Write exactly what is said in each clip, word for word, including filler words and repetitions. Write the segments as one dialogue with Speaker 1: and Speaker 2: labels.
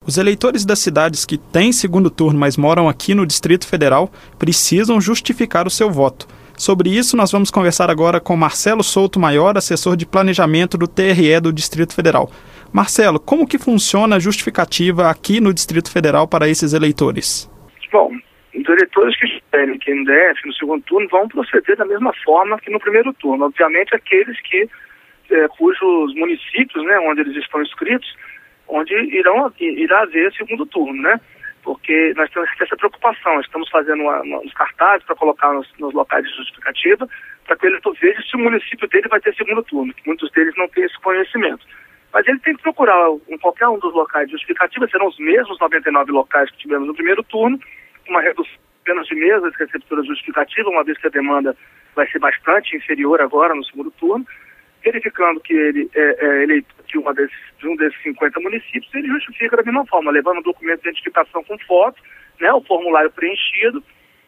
Speaker 1: Os eleitores das cidades que têm segundo turno, mas moram aqui no Distrito Federal, precisam justificar o seu voto. Sobre isso, nós vamos conversar agora com Marcelo Souto Maior, assessor de planejamento do T R E do Distrito Federal. Marcelo, como que funciona a justificativa aqui no Distrito Federal para esses eleitores?
Speaker 2: Bom, os eleitores que estiverem aqui no D F, no segundo turno, vão proceder da mesma forma que no primeiro turno. Obviamente, aqueles que, é, cujos municípios, né, onde eles estão inscritos, onde irão, irá haver segundo turno, né? Porque nós temos essa preocupação, estamos fazendo uma, uma, uns cartazes para colocar nos, nos locais de justificativa, para que o eleitor veja se o município dele vai ter segundo turno, que muitos deles não têm esse conhecimento. Mas ele tem que procurar em qualquer um dos locais de justificativa, serão os mesmos noventa e nove locais que tivemos no primeiro turno, uma redução apenas de mesas receptoras justificativas, uma vez que a demanda vai ser bastante inferior agora no segundo turno, verificando que ele é, é eleito de, uma desses, de um desses cinquenta municípios, ele justifica da mesma forma, levando o documento de identificação com foto, né, o formulário preenchido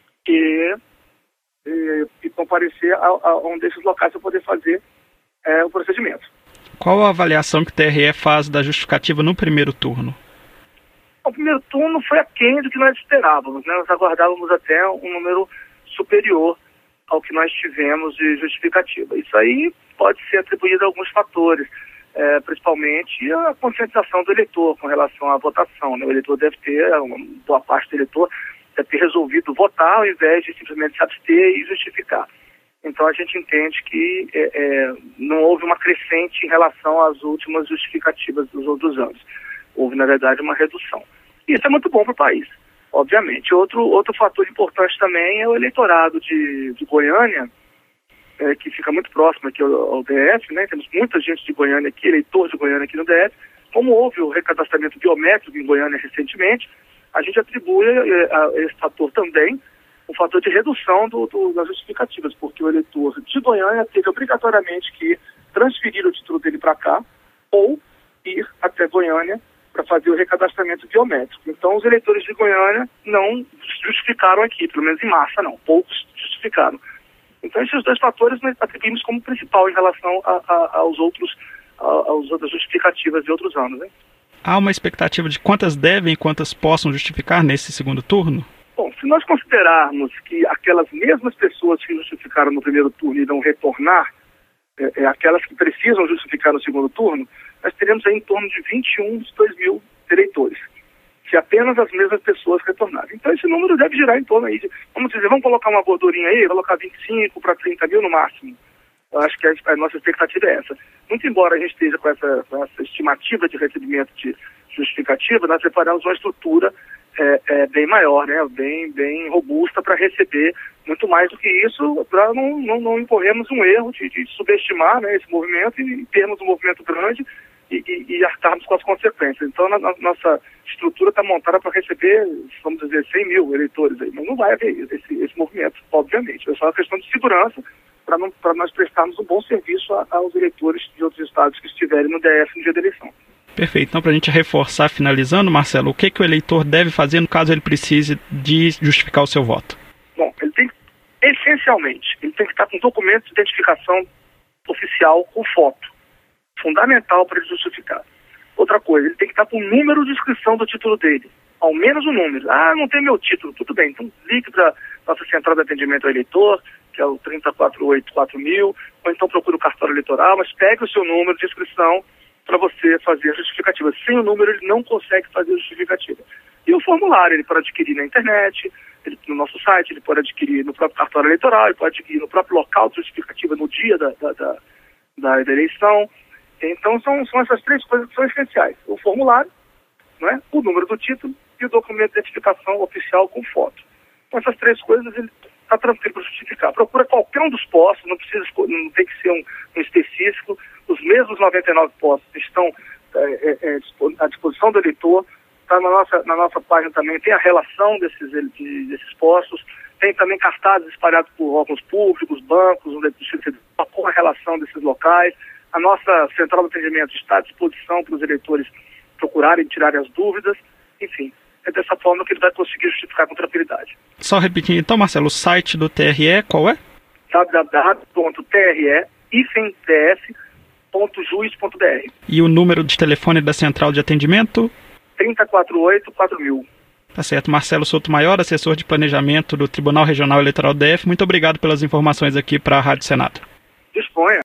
Speaker 2: e, e, e comparecer a, a um desses locais para poder fazer é, o procedimento.
Speaker 1: Qual a avaliação que o T R E faz da justificativa no primeiro turno?
Speaker 2: O primeiro turno foi aquém do que nós esperávamos, né? Nós aguardávamos até um número superior ao que nós tivemos de justificativa. Isso aí pode ser atribuído a alguns fatores, é, principalmente a conscientização do eleitor com relação à votação, né? O eleitor deve ter, uma boa parte do eleitor deve ter resolvido votar ao invés de simplesmente se abster e justificar. Então a gente entende que é, é, não houve uma crescente em relação às últimas justificativas dos outros anos. Houve, na verdade, uma redução. E isso é muito bom para o país, obviamente. Outro, outro fator importante também é o eleitorado de, de Goiânia, é, que fica muito próximo aqui ao, ao D F, né? Temos muita gente de Goiânia aqui, eleitor de Goiânia aqui no D F. Como houve o recadastramento biométrico em Goiânia recentemente, a gente atribui a, a esse fator também o fator de redução do, do, das justificativas, porque o eleitor de Goiânia teve obrigatoriamente que transferir o título dele para cá ou ir até Goiânia para fazer o recadastramento biométrico. Então, os eleitores de Goiânia não justificaram aqui, pelo menos em massa não, poucos justificaram. Então, esses dois fatores nós atribuímos como principal em relação a, a, aos outros, a, aos outras justificativas de outros anos, né?
Speaker 1: Há uma expectativa de quantas devem e quantas possam justificar nesse segundo turno?
Speaker 2: Bom, se nós considerarmos que aquelas mesmas pessoas que justificaram no primeiro turno irão retornar, é, é, aquelas que precisam justificar no segundo turno, nós teremos aí em torno de vinte e um dos dois mil eleitores, se apenas as mesmas pessoas retornarem. Então esse número deve girar em torno aí de, vamos dizer, vamos colocar uma gordurinha aí, colocar vinte e cinco para trinta mil no máximo. Eu acho que a, a nossa expectativa é essa. Muito embora a gente esteja com essa, com essa estimativa de recebimento de justificativa, nós preparamos uma estrutura é, é, bem maior, né, bem, bem robusta para receber muito mais do que isso, para não, não, não incorrermos um erro de, de subestimar, né, esse movimento e termos um movimento grande e, e, e arcarmos com as consequências. Então, a, a nossa estrutura está montada para receber, vamos dizer, cem mil eleitores aí, mas não vai haver esse, esse movimento, obviamente. É só uma questão de segurança para não, para nós prestarmos um bom serviço a, aos eleitores de outros estados que estiverem no D F no dia da eleição.
Speaker 1: Perfeito. Então, para a gente reforçar, finalizando, Marcelo, o que, que o eleitor deve fazer no caso ele precise de justificar o seu voto?
Speaker 2: Bom, ele tem, essencialmente, ele tem que estar com documento de identificação oficial com foto. Fundamental para ele justificar. Outra coisa, ele tem que estar com o número de inscrição do título dele. Ao menos o número. Ah, não tem meu título. Tudo bem. Então, ligue para a nossa central de atendimento ao eleitor, que é o trinta, quatrocentos e oitenta e quatro mil, ou então procure o cartório eleitoral, mas pegue o seu número de inscrição para você fazer a justificativa. Sem o número, ele não consegue fazer a justificativa. E o formulário, ele pode adquirir na internet, ele, no nosso site, ele pode adquirir no próprio cartório eleitoral, ele pode adquirir no próprio local de justificativa no dia da, da, da, da, da eleição. Então, são, são essas três coisas que são essenciais. O formulário, não é? O número do título e o documento de identificação oficial com foto. Com essas três coisas, ele está tranquilo para justificar. Procura qualquer um dos postos, não precisa, não tem que ser um, um específico. Os mesmos noventa e nove postos estão é, é, à disposição do eleitor. Tá na nossa, na nossa página também tem a relação desses, de, desses postos. Tem também cartazes espalhados por órgãos públicos, bancos, com a relação desses locais. A nossa central de atendimento está à disposição para os eleitores procurarem, tirarem as dúvidas. Enfim, é dessa forma que ele vai conseguir justificar com tranquilidade.
Speaker 1: Só repetindo então, Marcelo, o site do T R E qual é?
Speaker 2: w w w ponto t r e hífen d f ponto juiz ponto b r.
Speaker 1: E o número de telefone da central de atendimento?
Speaker 2: trinta e quatro oito, quatro mil.
Speaker 1: Tá certo. Marcelo Souto-Maior, assessor de planejamento do Tribunal Regional Eleitoral D F, muito obrigado pelas informações aqui para a Rádio Senado.
Speaker 2: Disponha.